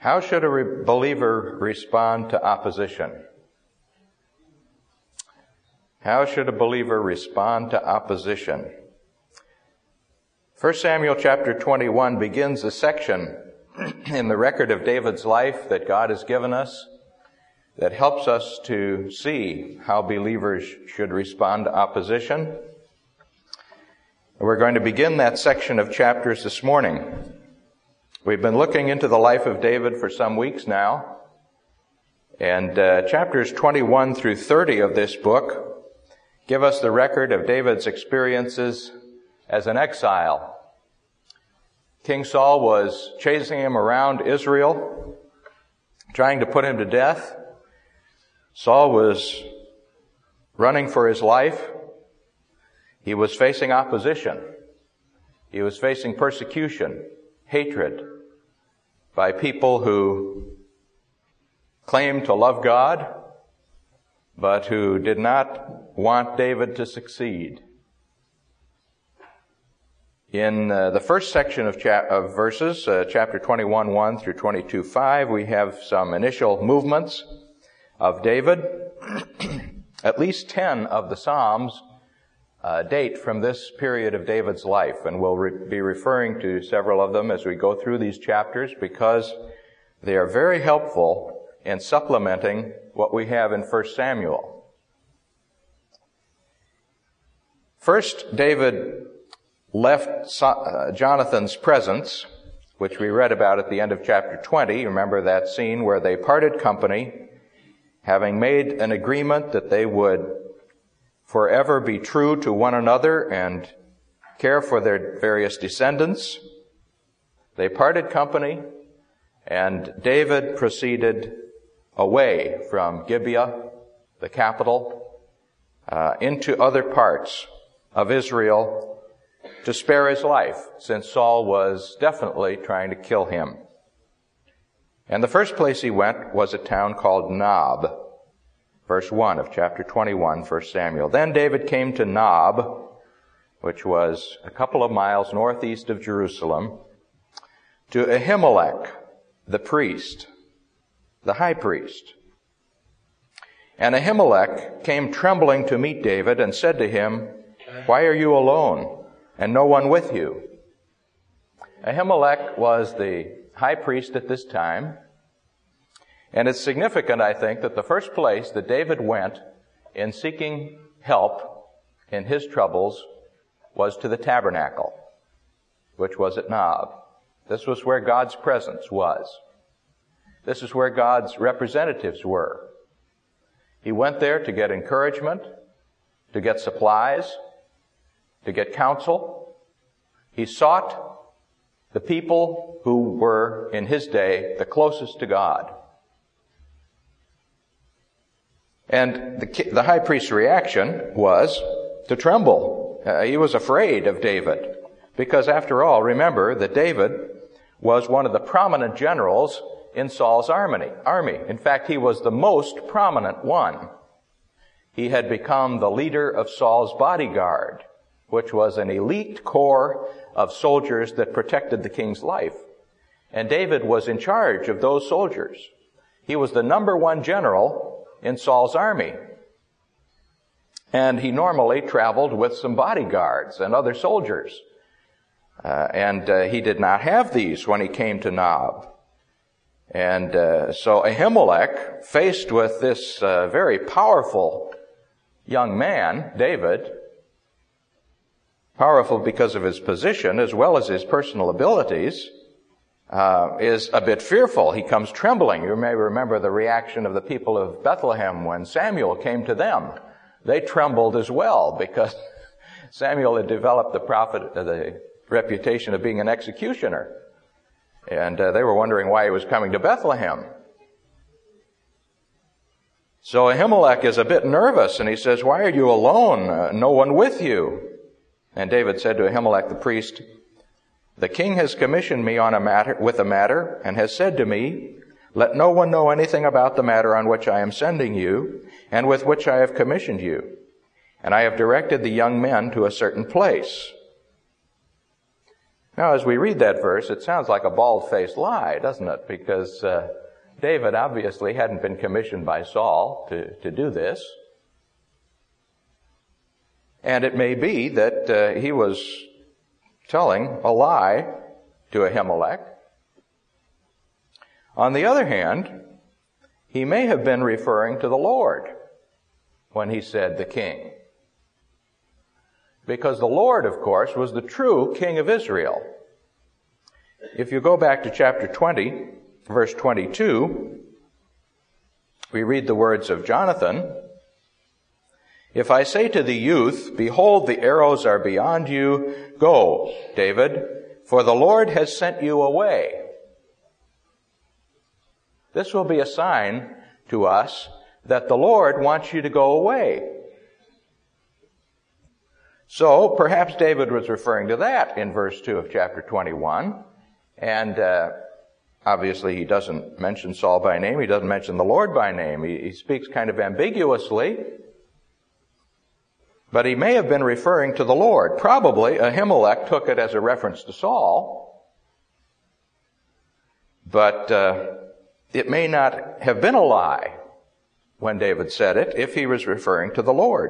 How should a believer respond to opposition? How should a believer respond to opposition? 1 Samuel chapter 21 begins a section in the record of David's life that God has given us that helps us to see how believers should respond to opposition. We're going to begin that section of chapters this morning. We've been looking into the life of David for some weeks now, and chapters 21 through 30 of this book give us the record of David's experiences as an exile. King Saul was chasing him around Israel, trying to put him to death. Saul was running for his life. He was facing opposition. He was facing persecution, hatred by people who claimed to love God, but who did not want David to succeed. In the first section of verses, chapter 21, 1 through 22, 5, we have some initial movements of David. At least 10 of the Psalms date from this period of David's life, and we'll be referring to several of them as we go through these chapters because they are very helpful in supplementing what we have in 1 Samuel. First, David left Jonathan's presence, which we read about at the end of chapter 20. Remember that scene where they parted company, having made an agreement that they would forever be true to one another and care for their various descendants. They parted company, and David proceeded away from Gibeah, the capital, into other parts of Israel to spare his life, since Saul was definitely trying to kill him. And the first place he went was a town called Nob, verse 1 of chapter 21, 1 Samuel. Then David came to Nob, which was a couple of miles northeast of Jerusalem, to Ahimelech, the priest, the high priest. And Ahimelech came trembling to meet David and said to him, "Why are you alone, and no one with you?" Ahimelech was the high priest at this time. And it's significant, I think, that the first place that David went in seeking help in his troubles was to the tabernacle, which was at Nob. This was where God's presence was. This is where God's representatives were. He went there to get encouragement, to get supplies, to get counsel. He sought the people who were, in his day, the closest to God. And the high priest's reaction was to tremble. He was afraid of David. Because after all, remember that David was one of the prominent generals in Saul's army. In fact, he was the most prominent one. He had become the leader of Saul's bodyguard, which was an elite corps of soldiers that protected the king's life. And David was in charge of those soldiers. He was the number one general in Saul's army. And he normally traveled with some bodyguards and other soldiers. And he did not have these when he came to Nob. And so Ahimelech, faced with this very powerful young man, David, powerful because of his position as well as his personal abilities, is a bit fearful. He comes trembling. You may remember the reaction of the people of Bethlehem when Samuel came to them. They trembled as well because Samuel had developed the reputation of being an executioner. And they were wondering why he was coming to Bethlehem. So Ahimelech is a bit nervous, and he says, "Why are you alone? No one with you?" And David said to Ahimelech the priest, "The king has commissioned me with a matter, and has said to me, 'Let no one know anything about the matter on which I am sending you, and with which I have commissioned you. And I have directed the young men to a certain place.'" Now, as we read that verse, it sounds like a bald-faced lie, doesn't it? Because David obviously hadn't been commissioned by Saul to do this. And it may be that he was telling a lie to Ahimelech. On the other hand, he may have been referring to the Lord when he said the king. Because the Lord, of course, was the true king of Israel. If you go back to chapter 20, verse 22, we read the words of Jonathan. If I say to the youth, behold, the arrows are beyond you, go, David, for the Lord has sent you away. This will be a sign to us that the Lord wants you to go away. So perhaps David was referring to that in verse 2 of chapter 21. And obviously he doesn't mention Saul by name. He doesn't mention the Lord by name. He speaks kind of ambiguously. But he may have been referring to the Lord. Probably Ahimelech took it as a reference to Saul. But it may not have been a lie when David said it if he was referring to the Lord.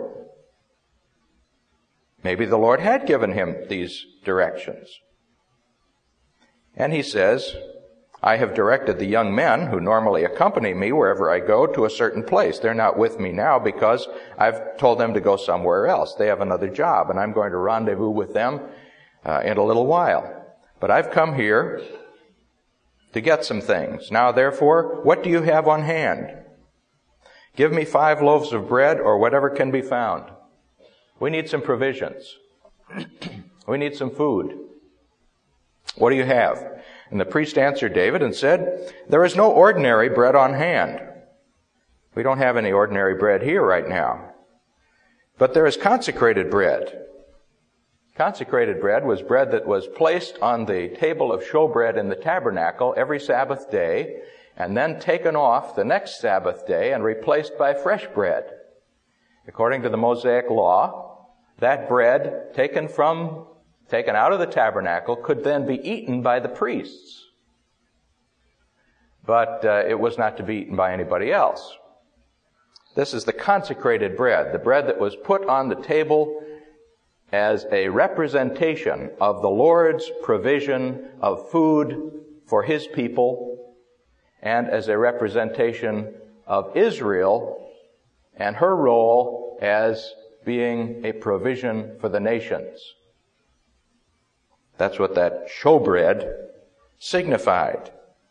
Maybe the Lord had given him these directions. And he says, I have directed the young men who normally accompany me wherever I go to a certain place. They're not with me now because I've told them to go somewhere else. They have another job, and I'm going to rendezvous with them in a little while. But I've come here to get some things. Now, therefore, what do you have on hand? Give me 5 loaves of bread or whatever can be found. We need some provisions. We need some food. What do you have? And the priest answered David and said, there is no ordinary bread on hand. We don't have any ordinary bread here right now. But there is consecrated bread. Consecrated bread was bread that was placed on the table of showbread in the tabernacle every Sabbath day, and then taken off the next Sabbath day and replaced by fresh bread. According to the Mosaic law, that bread taken out of the tabernacle could then be eaten by the priests. But it was not to be eaten by anybody else. This is the consecrated bread, the bread that was put on the table as a representation of the Lord's provision of food for His people, and as a representation of Israel and her role as being a provision for the nations. That's what that showbread signified.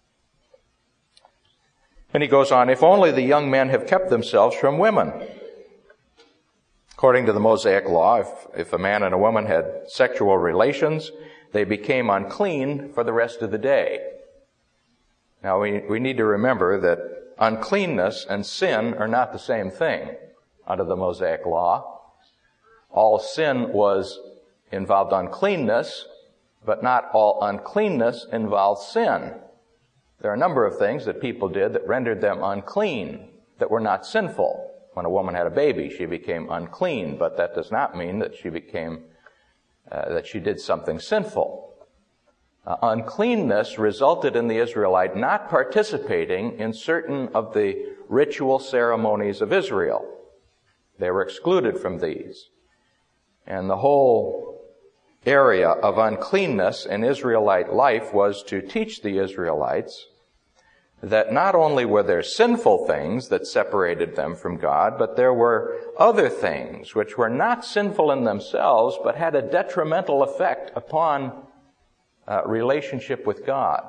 And he goes on, if only the young men have kept themselves from women. According to the Mosaic law, if a man and a woman had sexual relations, they became unclean for the rest of the day. Now, we need to remember that uncleanness and sin are not the same thing under the Mosaic law. All sin involved uncleanness, but not all uncleanness involved sin. There are a number of things that people did that rendered them unclean, that were not sinful. When a woman had a baby, she became unclean, but that does not mean that she did something sinful. Uncleanness resulted in the Israelite not participating in certain of the ritual ceremonies of Israel. They were excluded from these. And the whole area of uncleanness in Israelite life was to teach the Israelites that not only were there sinful things that separated them from God, but there were other things which were not sinful in themselves, but had a detrimental effect upon relationship with God,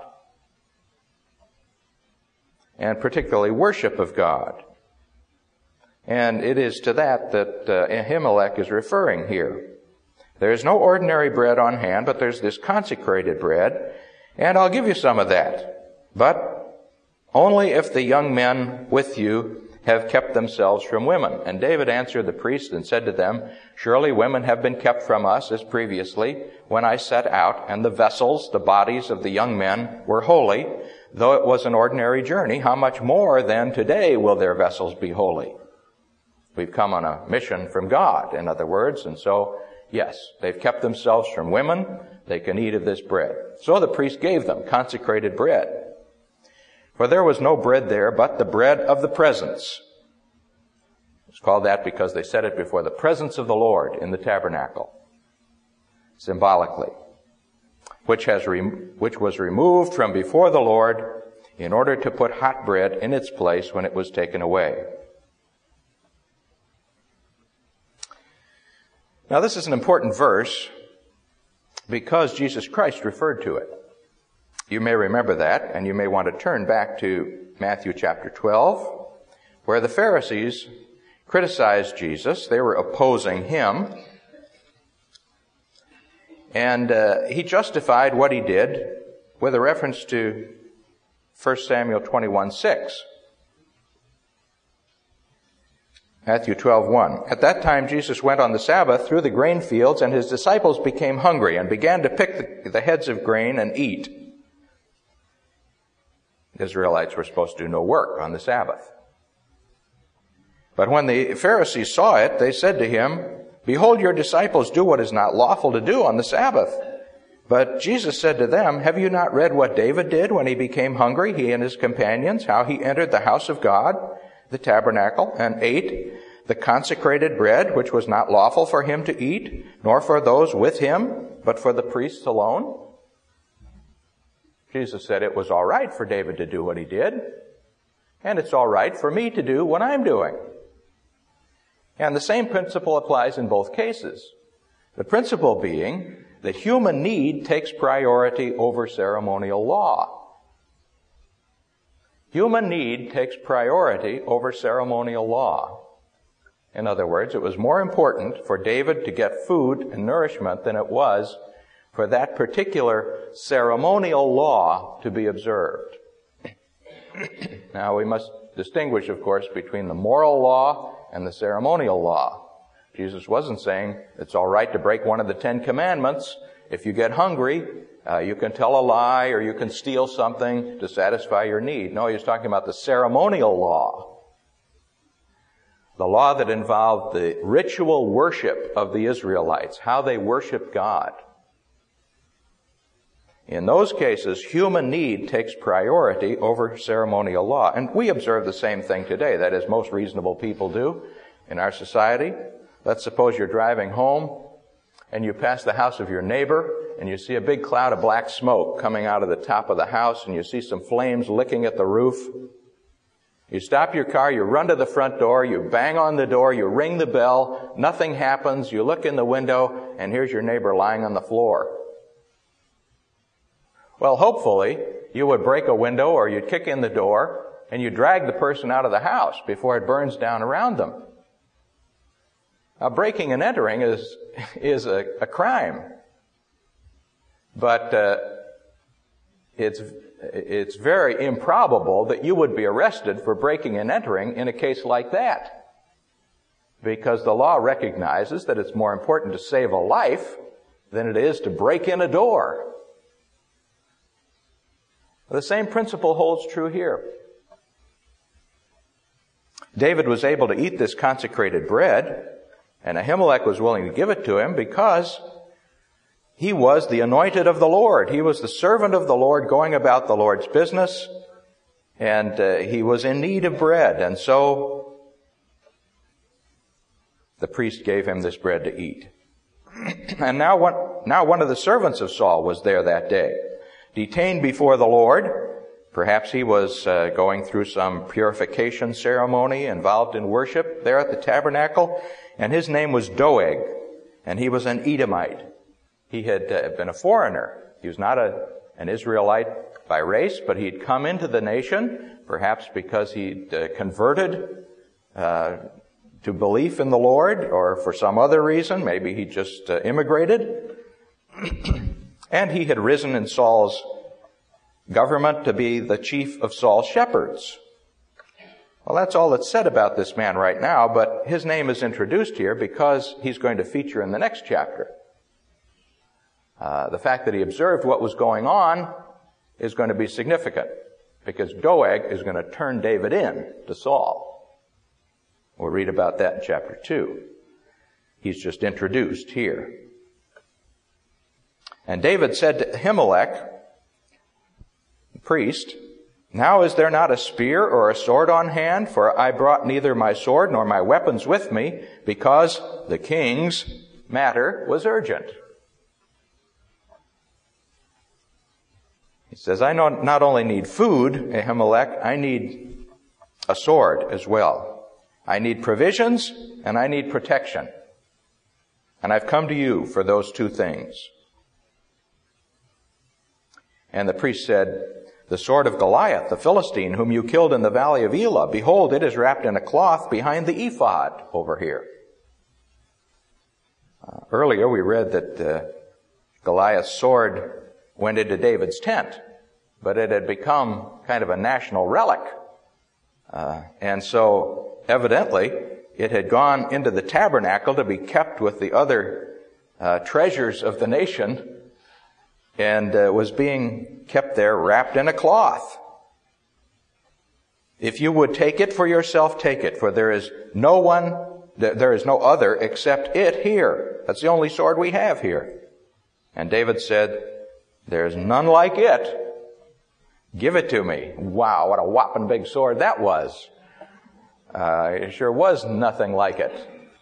and particularly worship of God. And it is to that Ahimelech is referring here. There is no ordinary bread on hand, but there's this consecrated bread, and I'll give you some of that. But only if the young men with you have kept themselves from women. And David answered the priest and said to them, surely women have been kept from us as previously when I set out, and the vessels, the bodies of the young men, were holy. Though it was an ordinary journey, how much more then today will their vessels be holy? We've come on a mission from God, in other words, and so, yes, they've kept themselves from women, they can eat of this bread. So the priest gave them consecrated bread. For there was no bread there but the bread of the presence. It's called that because they set it before the presence of the Lord in the tabernacle, symbolically, which was removed from before the Lord in order to put hot bread in its place when it was taken away. Now this is an important verse because Jesus Christ referred to it. You may remember that, and you may want to turn back to Matthew chapter 12, where the Pharisees criticized Jesus. They were opposing him. And he justified what he did with a reference to 1 Samuel 21:6. Matthew 12:1. At that time Jesus went on the Sabbath through the grain fields, and his disciples became hungry and began to pick the heads of grain and eat. The Israelites were supposed to do no work on the Sabbath. But when the Pharisees saw it, they said to him, "Behold, your disciples do what is not lawful to do on the Sabbath." But Jesus said to them, "Have you not read what David did when he became hungry, he and his companions, how he entered the house of God, the tabernacle, and ate the consecrated bread, which was not lawful for him to eat, nor for those with him, but for the priests alone?" Jesus said it was all right for David to do what he did, and it's all right for me to do what I'm doing. And the same principle applies in both cases. The principle being that human need takes priority over ceremonial law. Human need takes priority over ceremonial law. In other words, it was more important for David to get food and nourishment than it was for that particular ceremonial law to be observed. Now, we must distinguish, of course, between the moral law and the ceremonial law. Jesus wasn't saying it's all right to break one of the 10 Commandments. If you get hungry, you can tell a lie or you can steal something to satisfy your need. No, he was talking about the ceremonial law. The law that involved the ritual worship of the Israelites, how they worshiped God. In those cases, human need takes priority over ceremonial law. And we observe the same thing today. That is, most reasonable people do in our society. Let's suppose you're driving home and you pass the house of your neighbor and you see a big cloud of black smoke coming out of the top of the house and you see some flames licking at the roof. You stop your car, you run to the front door, you bang on the door, you ring the bell, nothing happens, you look in the window, and here's your neighbor lying on the floor. Well, hopefully, you would break a window or you'd kick in the door and you drag the person out of the house before it burns down around them. Now, breaking and entering is a crime. But it's very improbable that you would be arrested for breaking and entering in a case like that. Because the law recognizes that it's more important to save a life than it is to break in a door. The same principle holds true here. David was able to eat this consecrated bread, and Ahimelech was willing to give it to him because he was the anointed of the Lord. He was the servant of the Lord going about the Lord's business, and he was in need of bread. And so the priest gave him this bread to eat. And now one of the servants of Saul was there that day, detained before the Lord. Perhaps he was going through some purification ceremony involved in worship there at the tabernacle. And his name was Doeg, and he was an Edomite. He had been a foreigner. He was not an Israelite by race, but he'd come into the nation, perhaps because he'd converted to belief in the Lord, or for some other reason. Maybe he just immigrated. And he had risen in Saul's government to be the chief of Saul's shepherds. Well, that's all that's said about this man right now, but his name is introduced here because he's going to feature in the next chapter. The fact that he observed what was going on is going to be significant because Doeg is going to turn David in to Saul. We'll read about that in chapter 2. He's just introduced here. And David said to Ahimelech, the priest, "Now is there not a spear or a sword on hand? For I brought neither my sword nor my weapons with me, because the king's matter was urgent." He says, I not only need food, Ahimelech, I need a sword as well. I need provisions and I need protection. And I've come to you for those two things. And the priest said, "The sword of Goliath, the Philistine, whom you killed in the valley of Elah, behold, it is wrapped in a cloth behind the ephod over here." Earlier we read that Goliath's sword went into David's tent, but it had become kind of a national relic. And so evidently it had gone into the tabernacle to be kept with the other treasures of the nation, and was being kept there wrapped in a cloth. "If you would take it for yourself, take it, for there is no other except it here." That's the only sword we have here. And David said, "There's none like it. Give it to me." Wow, what a whopping big sword that was. It sure was nothing like it.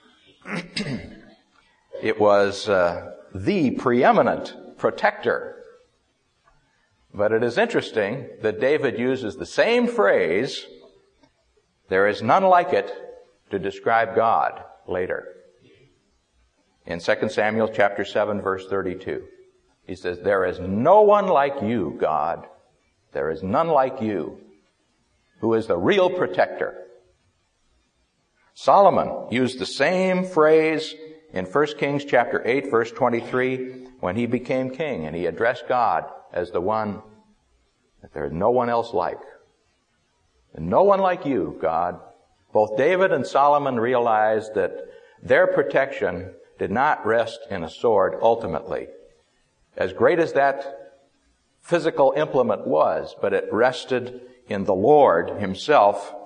It was the preeminent protector. But it is interesting that David uses the same phrase, "There is none like it," to describe God later. In 2 Samuel chapter 7, verse 32. He says, "There is no one like you, God. There is none like you, who is the real protector." Solomon used the same phrase in 1 Kings chapter 8, verse 23, when he became king, and he addressed God as the one that there is no one else like. And no one like you, God. Both David and Solomon realized that their protection did not rest in a sword ultimately, as great as that physical implement was, but it rested in the Lord himself,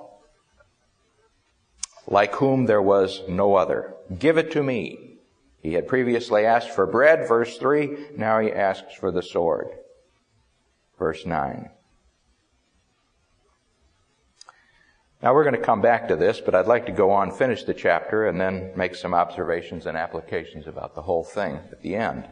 like whom there was no other. "Give it to me." He had previously asked for bread, verse 3. Now he asks for the sword, verse 9. Now we're going to come back to this, but I'd like to go on, finish the chapter, and then make some observations and applications about the whole thing at the end.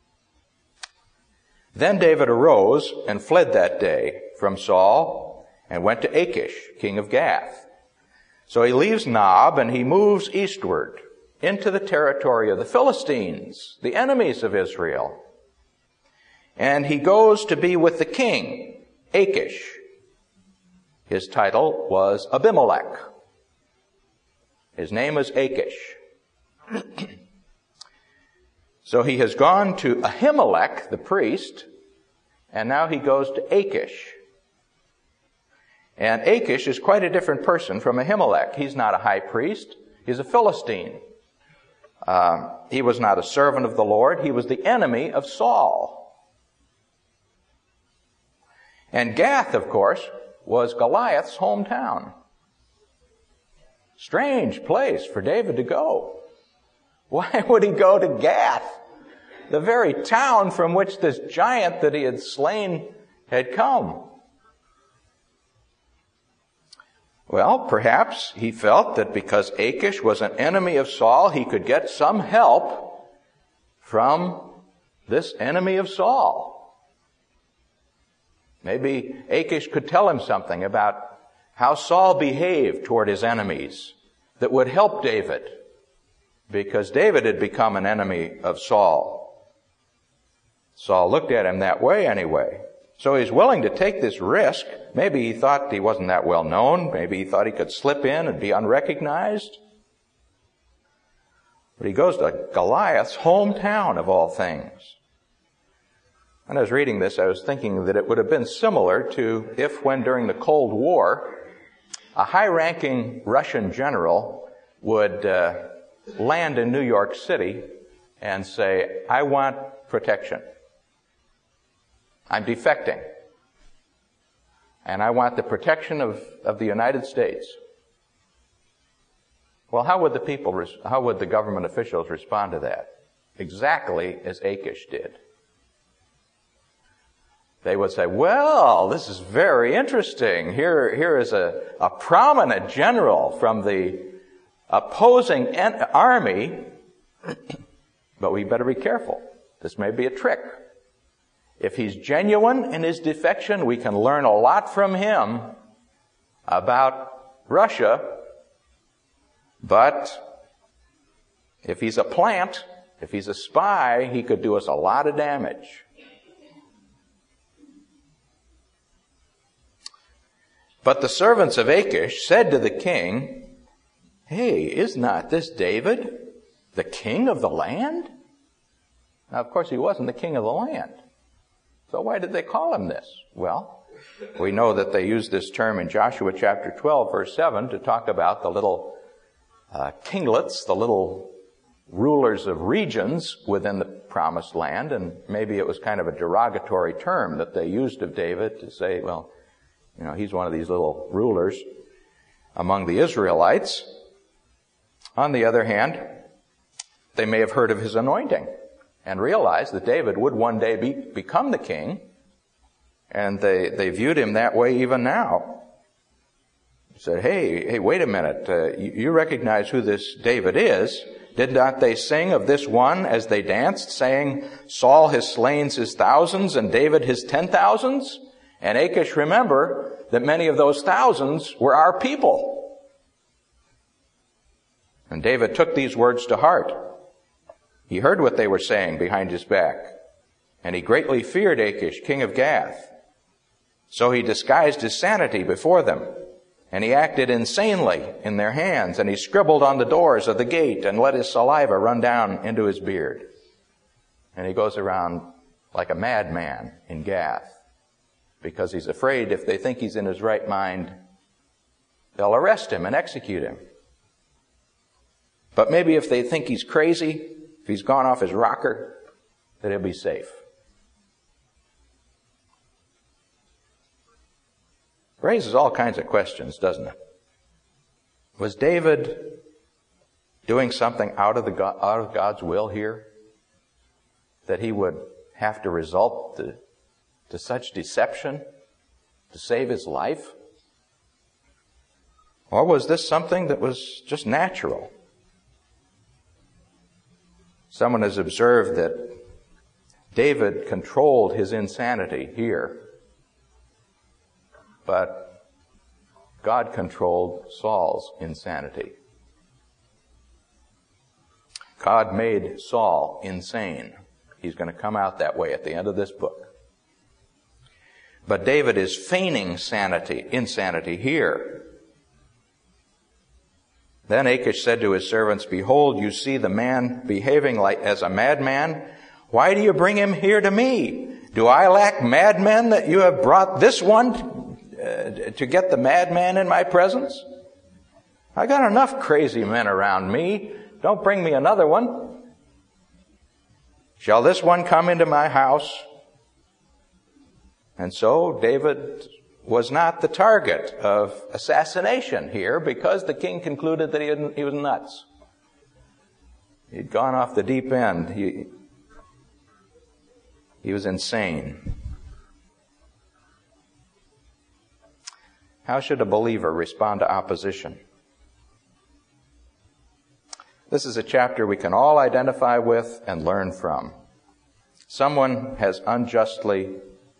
"Then David arose and fled that day from Saul and went to Achish, king of Gath. So he leaves Nob and he moves eastward into the territory of the Philistines, the enemies of Israel. And he goes to be with the king, Achish. His title was Abimelech. His name is Achish. So he has gone to Ahimelech, the priest, and now he goes to Achish. And Achish is quite a different person from Ahimelech. He's not a high priest. He's a Philistine. He was not a servant of the Lord. He was the enemy of Saul. And Gath, of course, was Goliath's hometown. Strange place for David to go. Why would he go to Gath, the very town from which this giant that he had slain had come? Well, perhaps he felt that because Achish was an enemy of Saul, he could get some help from this enemy of Saul. Maybe Achish could tell him something about how Saul behaved toward his enemies that would help David, because David had become an enemy of Saul. Saul looked at him that way anyway. So he's willing to take this risk. Maybe he thought he wasn't that well known. Maybe he thought he could slip in and be unrecognized. But he goes to Goliath's hometown of all things. When I was reading this, I was thinking that it would have been similar to if, when during the Cold War, a high-ranking Russian general would land in New York City and say, "I want protection. I'm defecting. And I want the protection of the United States." Well, how would the government officials respond to that? Exactly as Achish did. they would say, well, this is very interesting. Here is a prominent general from the opposing army, but we better be careful. This may be a trick. If he's genuine in his defection, we can learn a lot from him about Russia. But if he's a plant, if he's a spy, he could do us a lot of damage. But the servants of Achish said to the king, hey, is not this David, the king of the land? Now, of course, he wasn't the king of the land. So why did they call him this? Well, we know that they used this term in Joshua chapter 12, verse 7, to talk about the little kinglets, the little rulers of regions within the promised land. And maybe it was kind of a derogatory term that they used of David to say, well, you know, he's one of these little rulers among the Israelites. On the other hand, they may have heard of his anointing and realized that David would one day become the king, and they viewed him that way even now. They said, hey, wait a minute, you recognize who this David is. Did not they sing of this one as they danced, saying, Saul has slain his thousands and David his 10,000s? And Achish, remember that many of those thousands were our people. And David took these words to heart. He heard what they were saying behind his back, and he greatly feared Achish, king of Gath. So he disguised his sanity before them, and he acted insanely in their hands, and he scribbled on the doors of the gate and let his saliva run down into his beard. And he goes around like a madman in Gath, because he's afraid if they think he's in his right mind, they'll arrest him and execute him. But maybe if they think he's crazy, if he's gone off his rocker, that he'll be safe. Raises all kinds of questions, doesn't it? Was David doing something out of God's will here? That he would have to resort to such deception to save his life? Or was this something that was just natural? Someone has observed that David controlled his insanity here, but God controlled Saul's insanity. God made Saul insane. He's going to come out that way at the end of this book. But David is feigning insanity here. Then Achish said to his servants, Behold, you see the man behaving as a madman. Why do you bring him here to me? Do I lack madmen that you have brought this one to get the madman in my presence? I got enough crazy men around me. Don't bring me another one. Shall this one come into my house? And so David was not the target of assassination here, because the king concluded that he was nuts. He'd gone off the deep end. He was insane. How should a believer respond to opposition? This is a chapter we can all identify with and learn from. Someone has unjustly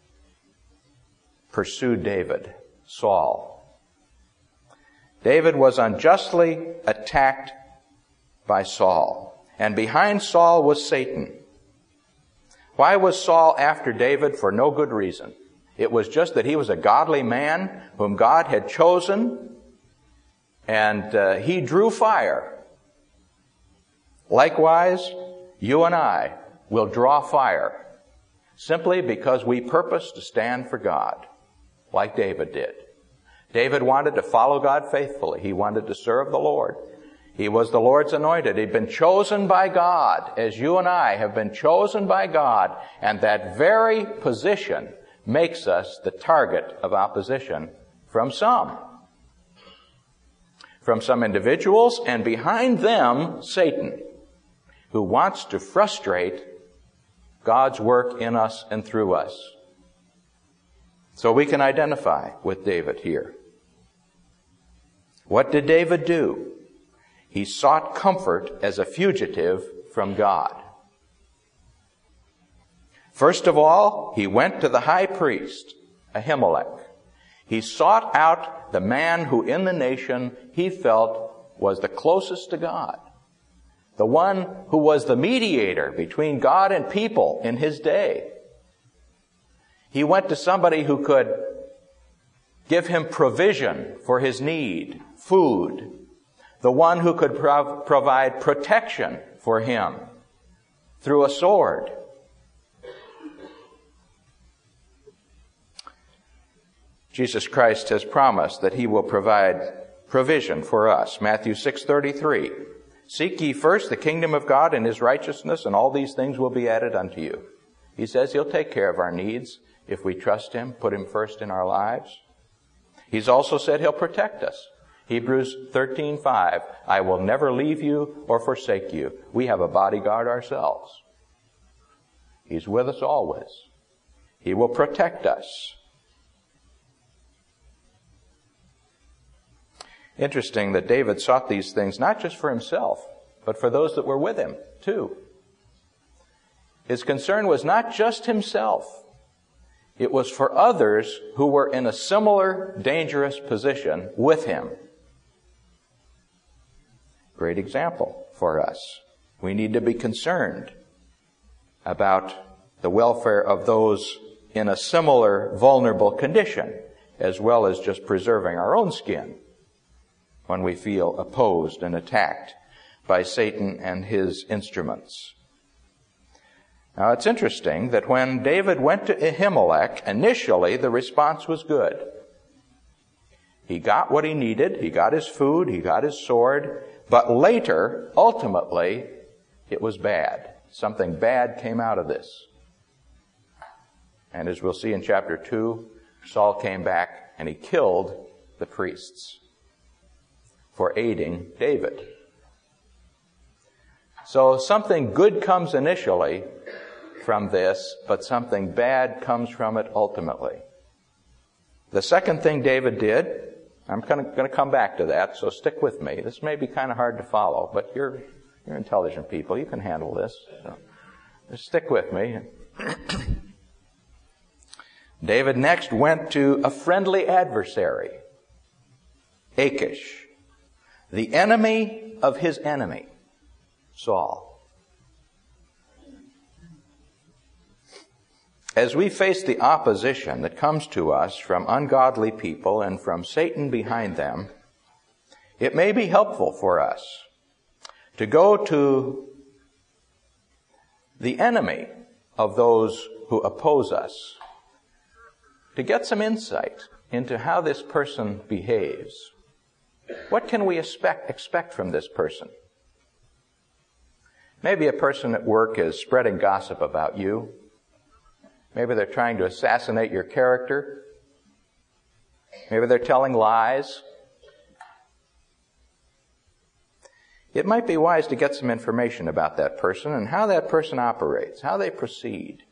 pursued David, Saul. David was unjustly attacked by Saul, and behind Saul was Satan. Why was Saul after David? For no good reason. It was just that he was a godly man whom God had chosen, and he drew fire. Likewise, you and I will draw fire simply because we purpose to stand for God, like David did. David wanted to follow God faithfully. He wanted to serve the Lord. He was the Lord's anointed. He'd been chosen by God, as you and I have been chosen by God, and that very position makes us the target of opposition from some. From some individuals, and behind them, Satan, who wants to frustrate God's work in us and through us. So we can identify with David here. What did David do? He sought comfort as a fugitive from God. First of all, he went to the high priest, Ahimelech. He sought out the man who in the nation he felt was the closest to God, the one who was the mediator between God and people in his day. He went to somebody who could give him provision for his need, food, the one who could provide protection for him through a sword. Jesus Christ has promised that he will provide provision for us. Matthew 6:33. Seek ye first the kingdom of God and his righteousness, and all these things will be added unto you. He says he'll take care of our needs if we trust him, put him first in our lives. He's also said he'll protect us. Hebrews 13:5, I will never leave you or forsake you. We have a bodyguard ourselves. He's with us always. He will protect us. Interesting that David sought these things not just for himself, but for those that were with him, too. His concern was not just himself. It was for others who were in a similar dangerous position with him. Great example for us. We need to be concerned about the welfare of those in a similar vulnerable condition, as well as just preserving our own skin when we feel opposed and attacked by Satan and his instruments. Now, it's interesting that when David went to Ahimelech, initially the response was good. He got what he needed. He got his food. He got his sword. But later, ultimately, it was bad. Something bad came out of this. And as we'll see in chapter 2, Saul came back and he killed the priests for aiding David. So something good comes initially from this, but something bad comes from it ultimately. The second thing David did, I'm going to come back to that, so stick with me. This may be kind of hard to follow, but you're intelligent people. You can handle this. So just stick with me. David next went to a friendly adversary, Achish, the enemy of his enemy, Saul. As we face the opposition that comes to us from ungodly people and from Satan behind them, it may be helpful for us to go to the enemy of those who oppose us to get some insight into how this person behaves. What can we expect from this person? Maybe a person at work is spreading gossip about you. Maybe they're trying to assassinate your character. Maybe they're telling lies. It might be wise to get some information about that person and how that person operates, how they proceed.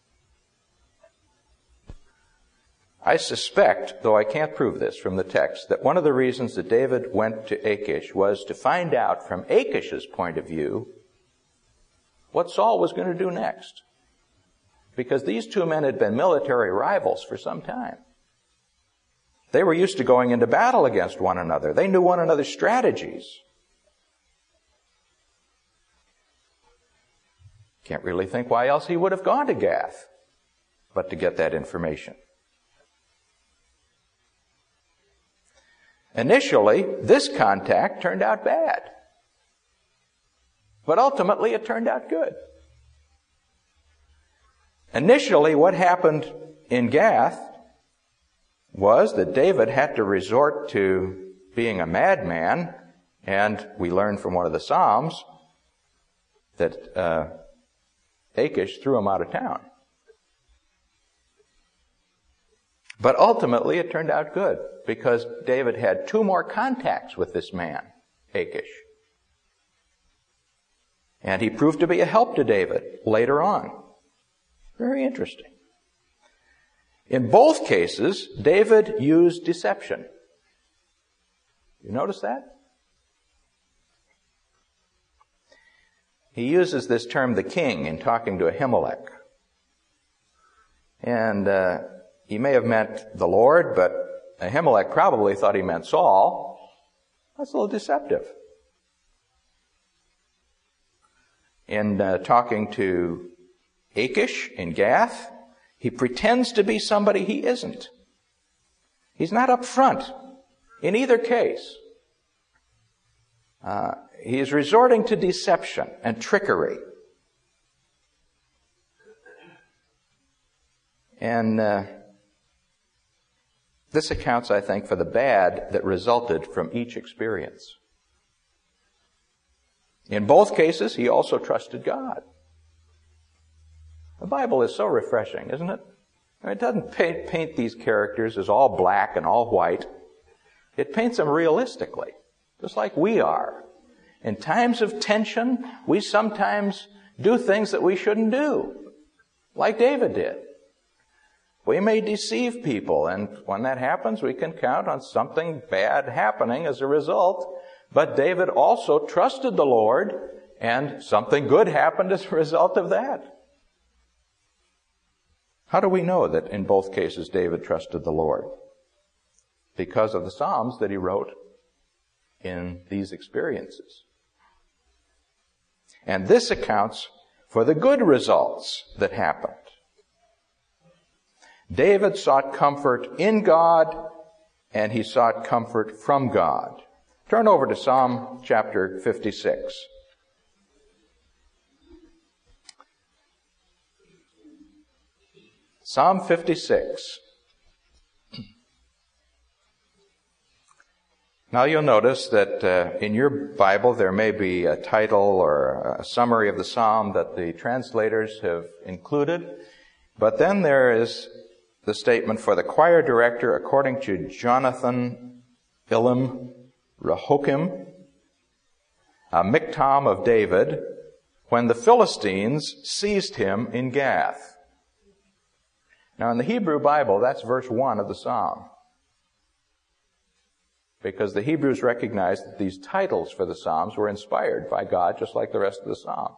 I suspect, though I can't prove this from the text, that one of the reasons that David went to Achish was to find out from Achish's point of view what Saul was going to do next. Because these two men had been military rivals for some time. They were used to going into battle against one another. They knew one another's strategies. Can't really think why else he would have gone to Gath but to get that information. Initially, this contact turned out bad. But ultimately, it turned out good. Initially, what happened in Gath was that David had to resort to being a madman, and we learned from one of the Psalms that Achish threw him out of town. But ultimately, it turned out good, because David had two more contacts with this man, Achish. And he proved to be a help to David later on. Very interesting. In both cases, David used deception. You notice that? He uses this term, the king, in talking to Ahimelech. And he may have meant the Lord, but Ahimelech probably thought he meant Saul. That's a little deceptive. In talking to Achish in Gath, he pretends to be somebody he isn't. He's not up front in either case. He is resorting to deception and trickery. And this accounts, I think, for the bad that resulted from each experience. In both cases, he also trusted God. The Bible is so refreshing, isn't it? It doesn't paint these characters as all black and all white. It paints them realistically, just like we are. In times of tension, we sometimes do things that we shouldn't do, like David did. We may deceive people, and when that happens, we can count on something bad happening as a result. But David also trusted the Lord, and something good happened as a result of that. How do we know that in both cases David trusted the Lord? Because of the Psalms that he wrote in these experiences. And this accounts for the good results that happened. David sought comfort in God, and he sought comfort from God. Turn over to Psalm chapter 56. Psalm 56. Now you'll notice that in your Bible there may be a title or a summary of the psalm that the translators have included. But then there is the statement, for the choir director according to Jonathan Elam Rehokim, a miktam of David, when the Philistines seized him in Gath. Now in the Hebrew Bible, that's verse 1 of the psalm. Because the Hebrews recognized that these titles for the psalms were inspired by God, just like the rest of the psalm.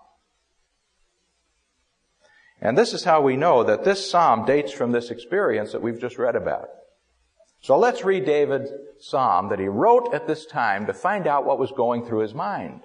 And this is how we know that this psalm dates from this experience that we've just read about. So let's read David's psalm that he wrote at this time to find out what was going through his mind.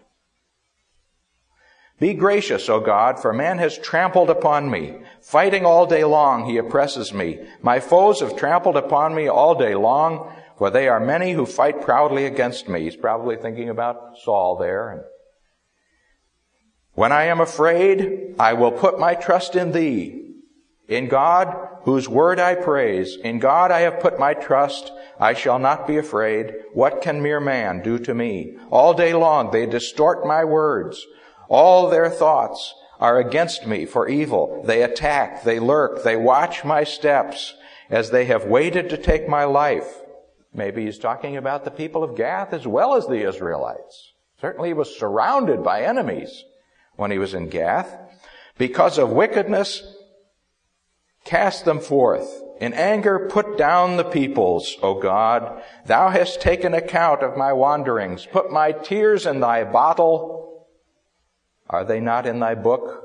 Be gracious, O God, for man has trampled upon me. Fighting all day long, he oppresses me. My foes have trampled upon me all day long, for they are many who fight proudly against me. He's probably thinking about Saul there. When I am afraid, I will put my trust in thee. In God, whose word I praise. In God I have put my trust. I shall not be afraid. What can mere man do to me? All day long they distort my words. All their thoughts are against me for evil. They attack, they lurk, they watch my steps as they have waited to take my life. Maybe he's talking about the people of Gath as well as the Israelites. Certainly he was surrounded by enemies when he was in Gath. Because of wickedness, cast them forth. In anger, put down the peoples, O God. Thou hast taken account of my wanderings. Put my tears in thy bottle. Are they not in thy book?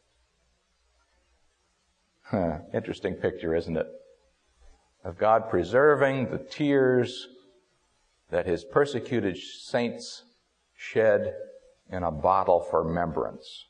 Interesting picture, isn't it? Of God preserving the tears that his persecuted saints shed in a bottle for remembrance.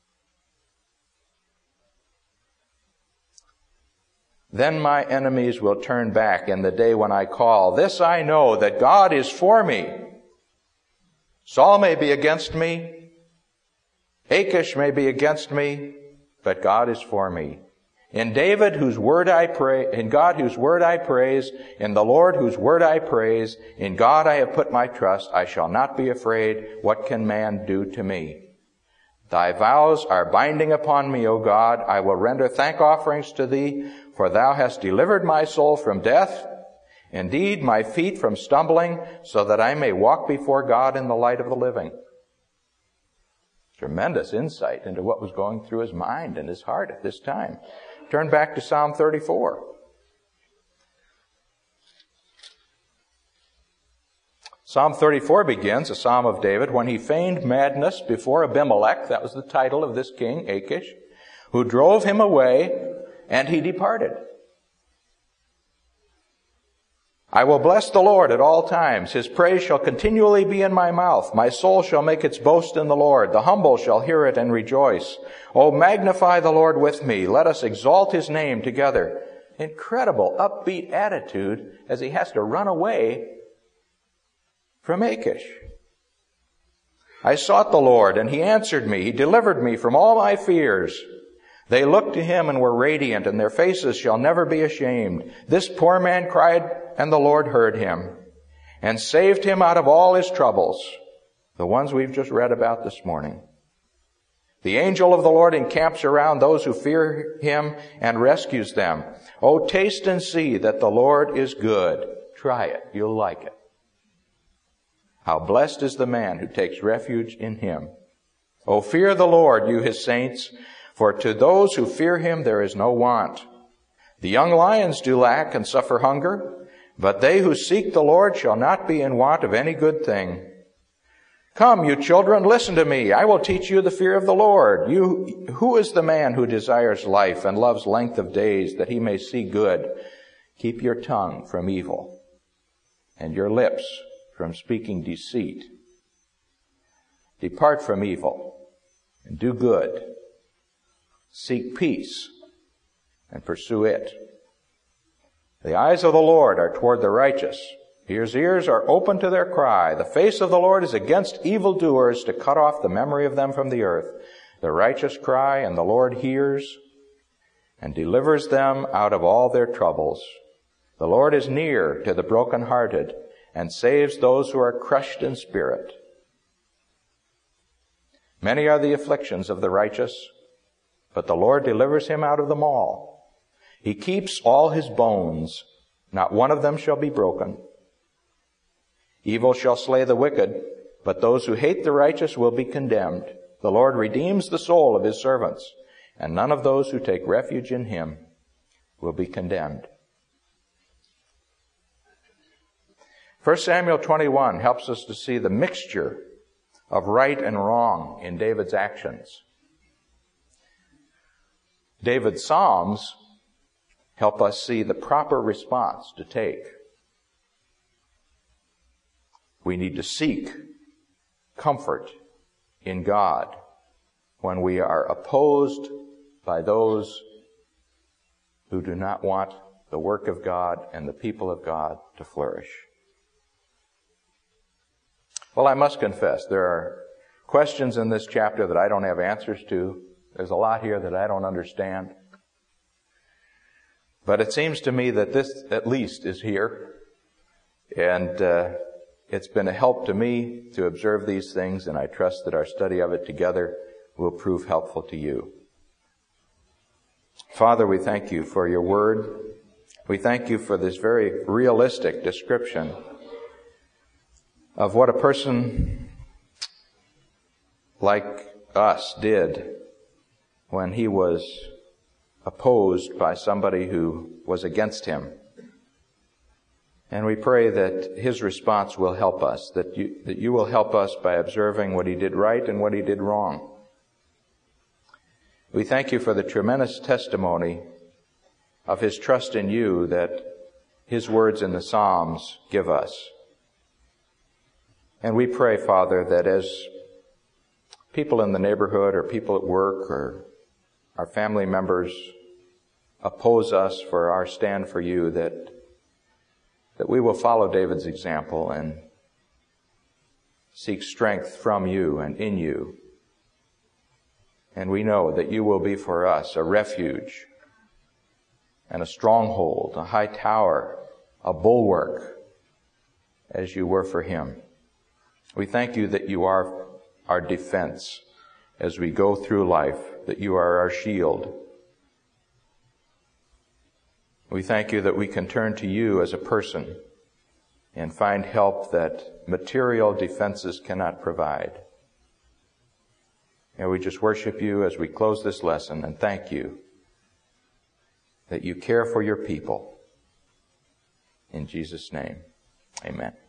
Then my enemies will turn back in the day when I call. This I know, that God is for me. Saul may be against me. Achish may be against me, but God is for me. In David, whose word I pray, in God, whose word I praise, in the Lord, whose word I praise, in God I have put my trust. I shall not be afraid. What can man do to me? Thy vows are binding upon me, O God. I will render thank offerings to thee, for thou hast delivered my soul from death, indeed my feet from stumbling, so that I may walk before God in the light of the living. Tremendous insight into what was going through his mind and his heart at this time. Turn back to Psalm 34. Psalm 34 begins, a psalm of David, when he feigned madness before Abimelech, that was the title of this king, Achish, who drove him away, and he departed. I will bless the Lord at all times. His praise shall continually be in my mouth. My soul shall make its boast in the Lord. The humble shall hear it and rejoice. Oh, magnify the Lord with me. Let us exalt his name together. Incredible, upbeat attitude as he has to run away from Achish. I sought the Lord, and he answered me. He delivered me from all my fears. They looked to him and were radiant, and their faces shall never be ashamed. This poor man cried, and the Lord heard him, and saved him out of all his troubles, the ones we've just read about this morning. The angel of the Lord encamps around those who fear him and rescues them. Oh, taste and see that the Lord is good. Try it. You'll like it. How blessed is the man who takes refuge in him. Oh, fear the Lord, you his saints, for to those who fear him there is no want. The young lions do lack and suffer hunger, but they who seek the Lord shall not be in want of any good thing. Come, you children, listen to me. I will teach you the fear of the Lord. Who is the man who desires life and loves length of days that he may see good? Keep your tongue from evil and your lips from speaking deceit. Depart from evil and do good. Seek peace and pursue it. The eyes of the Lord are toward the righteous. His ears are open to their cry. The face of the Lord is against evildoers, to cut off the memory of them from the earth. The righteous cry, and the Lord hears and delivers them out of all their troubles. The Lord is near to the brokenhearted and saves those who are crushed in spirit. Many are the afflictions of the righteous, but the Lord delivers him out of them all. He keeps all his bones. Not one of them shall be broken. Evil shall slay the wicked, but those who hate the righteous will be condemned. The Lord redeems the soul of his servants, and none of those who take refuge in him will be condemned. 1 Samuel 21 helps us to see the mixture of right and wrong in David's actions. David's Psalms help us see the proper response to take. We need to seek comfort in God when we are opposed by those who do not want the work of God and the people of God to flourish. Well, I must confess, there are questions in this chapter that I don't have answers to. There's a lot here that I don't understand. But it seems to me that this at least is here. And it's been a help to me to observe these things, and I trust that our study of it together will prove helpful to you. Father, we thank you for your word. We thank you for this very realistic description of what a person like us did when he was opposed by somebody who was against him. And we pray that his response will help us, that you will help us by observing what he did right and what he did wrong. We thank you for the tremendous testimony of his trust in you that his words in the Psalms give us. And we pray, Father, that as people in the neighborhood or people at work or our family members oppose us for our stand for you, that we will follow David's example and seek strength from you and in you. And we know that you will be for us a refuge and a stronghold, a high tower, a bulwark, as you were for him. We thank you that you are our defense as we go through life, that you are our shield. We thank you that we can turn to you as a person and find help that material defenses cannot provide. And we just worship you as we close this lesson and thank you that you care for your people. In Jesus' name, amen.